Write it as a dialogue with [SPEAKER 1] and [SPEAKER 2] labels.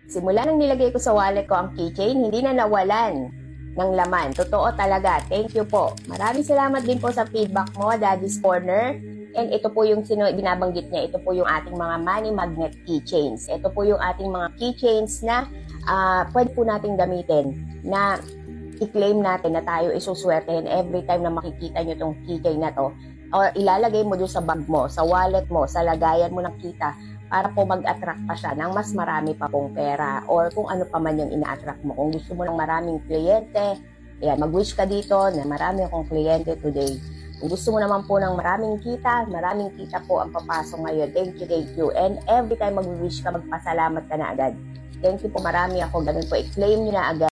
[SPEAKER 1] Simula nang nilagay ko sa wallet ko ang keychain, hindi na nawalan ng laman. Totoo talaga. Thank you po. Maraming salamat din po sa feedback mo, Daddy's Corner. And ito po yung binabanggit niya. Ito po yung ating mga money magnet keychains. Ito po yung ating mga keychains na pwede po natin gamitin na i-claim natin na tayo isuswertehin every time na makikita nyo itong keychain na to. O ilalagay mo doon sa bag mo, sa wallet mo, sa lagayan mo ng kita para po mag-attract pa siya ng mas marami pa pong pera or kung ano pa man yung ina-attract mo. Kung gusto mo ng maraming kliyente, ayan, mag-wish ka dito na marami akong kliyente today. Kung gusto mo naman po ng maraming kita po ang papasok ngayon. Thank you. And every time mag-wish ka, magpasalamat ka na agad. Thank you po, marami ako. Ganun po, i-claim nyo na agad.